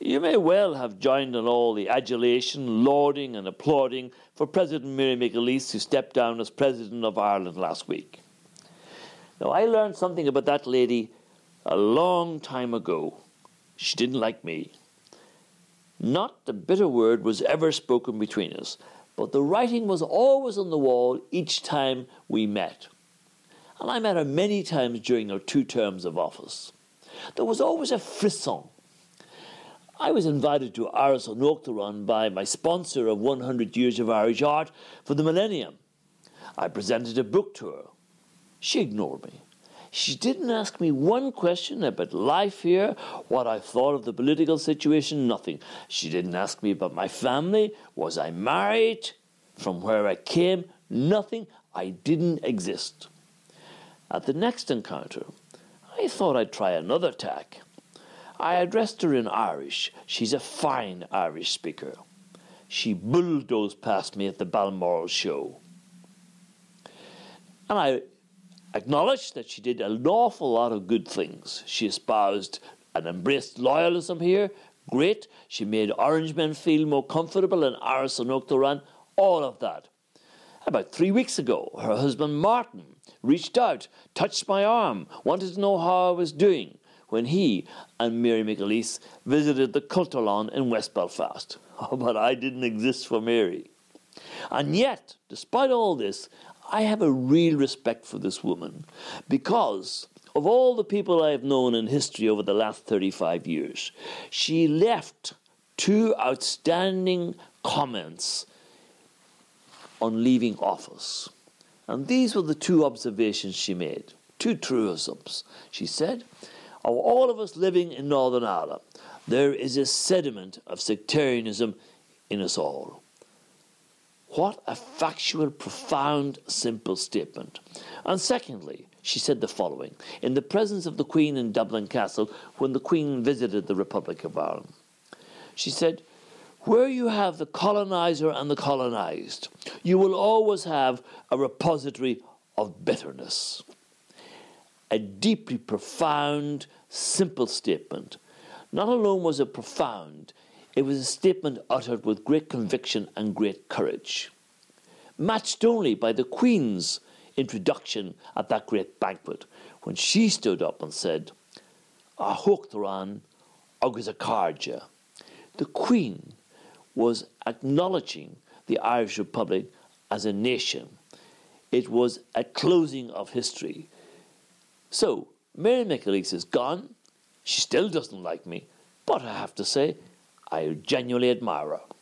You may well have joined in all the adulation, lauding and applauding for President Mary McAleese, who stepped down as President of Ireland last week. Now, I learned something about that lady a long time ago. She didn't like me. Not a bitter word was ever spoken between us, but the writing was always on the wall each time we met. And I met her many times during her 2 terms of office. There was always a frisson. I was invited to Áras an Uachtaráin by my sponsor of 100 Years of Irish Art for the millennium. I presented a book to her. She ignored me. She didn't ask me one question about life here, what I thought of the political situation, nothing. She didn't ask me about my family, was I married, from where I came, nothing. I didn't exist. At the next encounter, I thought I'd try another tack. I addressed her in Irish. She's a fine Irish speaker. She bulldozed past me at the Balmoral show. And I acknowledged that she did an awful lot of good things. She espoused and embraced loyalism here. Great. She made Orangemen feel more comfortable in Áras an Uachtaráin. All of that. About 3 weeks ago, her husband Martin reached out, touched my arm, wanted to know how I was doing when he and Mary McAleese visited the Cultarlawn in West Belfast. Oh, but I didn't exist for Mary. And yet, despite all this, I have a real respect for this woman because of all the people I have known in history over the last 35 years. She left 2 outstanding comments on leaving office. And these were the 2 observations she made, 2 truisms. She said, of all of us living in Northern Ireland, there is a sediment of sectarianism in us all. What a factual, profound, simple statement. And secondly, she said the following, in the presence of the Queen in Dublin Castle when the Queen visited the Republic of Ireland. She said, where you have the coloniser and the colonised, you will always have a repository of bitterness. A deeply profound, simple statement. Not alone was it profound, it was a statement uttered with great conviction and great courage. Matched only by the Queen's introduction at that great banquet, when she stood up and said, A Uachtaráin agus a Cardja. The Queen was acknowledging the Irish Republic as a nation. It was a closing of history. So, Mary McAleese is gone. She still doesn't like me, but I have to say, I genuinely admire her.